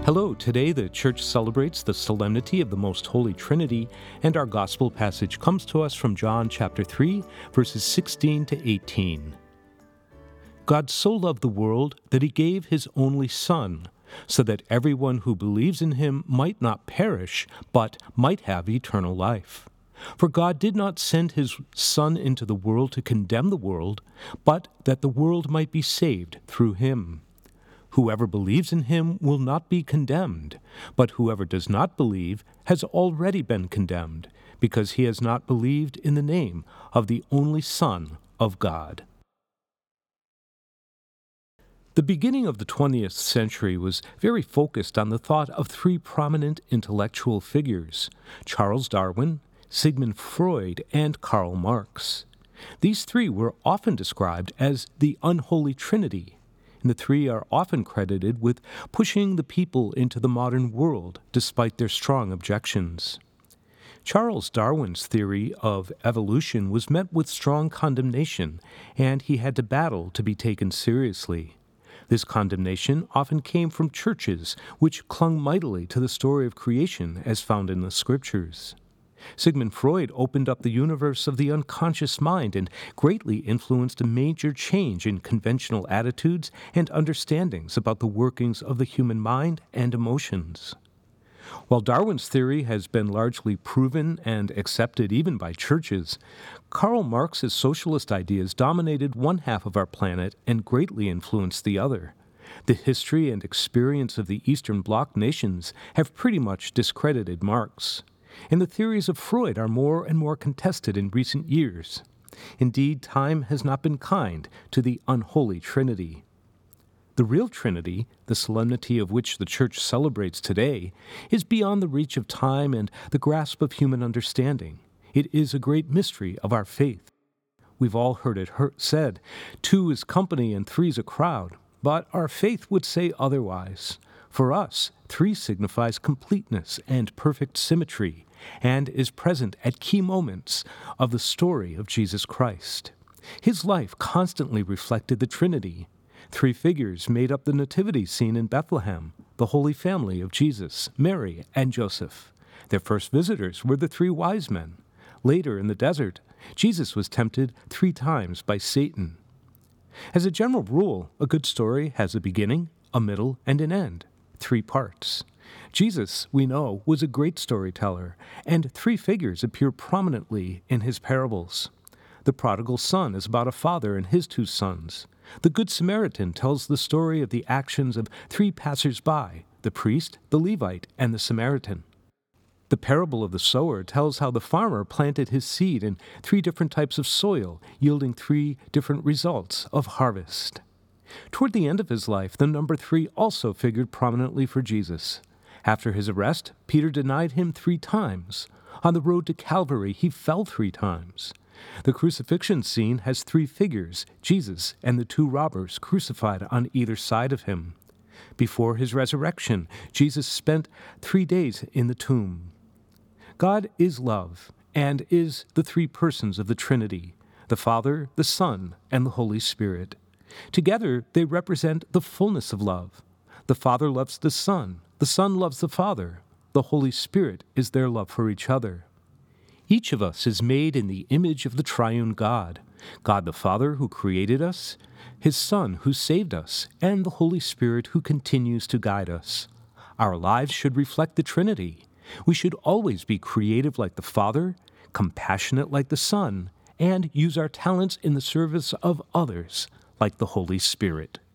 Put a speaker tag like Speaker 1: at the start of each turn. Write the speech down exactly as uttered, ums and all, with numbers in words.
Speaker 1: Hello, today the Church celebrates the solemnity of the Most Holy Trinity, and our Gospel passage comes to us from John chapter three, verses sixteen to eighteen. God so loved the world that he gave his only Son, so that everyone who believes in him might not perish, but might have eternal life. For God did not send his Son into the world to condemn the world, but that the world might be saved through him. Whoever believes in him will not be condemned, but whoever does not believe has already been condemned, because he has not believed in the name of the only Son of God. The beginning of the twentieth century was very focused on the thought of three prominent intellectual figures, Charles Darwin, Sigmund Freud, and Karl Marx. These three were often described as the unholy trinity, and the three are often credited with pushing the people into the modern world despite their strong objections. Charles Darwin's theory of evolution was met with strong condemnation, and he had to battle to be taken seriously. This condemnation often came from churches, which clung mightily to the story of creation as found in the Scriptures. Sigmund Freud opened up the universe of the unconscious mind and greatly influenced a major change in conventional attitudes and understandings about the workings of the human mind and emotions. While Darwin's theory has been largely proven and accepted even by churches, Karl Marx's socialist ideas dominated one half of our planet and greatly influenced the other. The history and experience of the Eastern Bloc nations have pretty much discredited Marx, and the theories of Freud are more and more contested in recent years. Indeed, time has not been kind to the unholy Trinity. The real Trinity, the solemnity of which the Church celebrates today, is beyond the reach of time and the grasp of human understanding. It is a great mystery of our faith. We've all heard it said, two is company and three's a crowd, but our faith would say otherwise. For us, three signifies completeness and perfect symmetry, and is present at key moments of the story of Jesus Christ. His life constantly reflected the Trinity. Three figures made up the nativity scene in Bethlehem, the Holy Family of Jesus, Mary, and Joseph. Their first visitors were the three wise men. Later in the desert, Jesus was tempted three times by Satan. As a general rule, a good story has a beginning, a middle, and an end. Three parts. Jesus, we know, was a great storyteller, and three figures appear prominently in his parables. The prodigal son is about a father and his two sons. The Good Samaritan tells the story of the actions of three passers-by, the priest, the Levite, and the Samaritan. The parable of the sower tells how the farmer planted his seed in three different types of soil, yielding three different results of harvest. Toward the end of his life, the number three also figured prominently for Jesus. After his arrest, Peter denied him three times. On the road to Calvary, he fell three times. The crucifixion scene has three figures, Jesus and the two robbers crucified on either side of him. Before his resurrection, Jesus spent three days in the tomb. God is love, and is the three persons of the Trinity, the Father, the Son, and the Holy Spirit. Together, they represent the fullness of love. The Father loves the Son, the Son loves the Father, the Holy Spirit is their love for each other. Each of us is made in the image of the triune God, God the Father who created us, his Son who saved us, and the Holy Spirit who continues to guide us. Our lives should reflect the Trinity. We should always be creative like the Father, compassionate like the Son, and use our talents in the service of others like the Holy Spirit.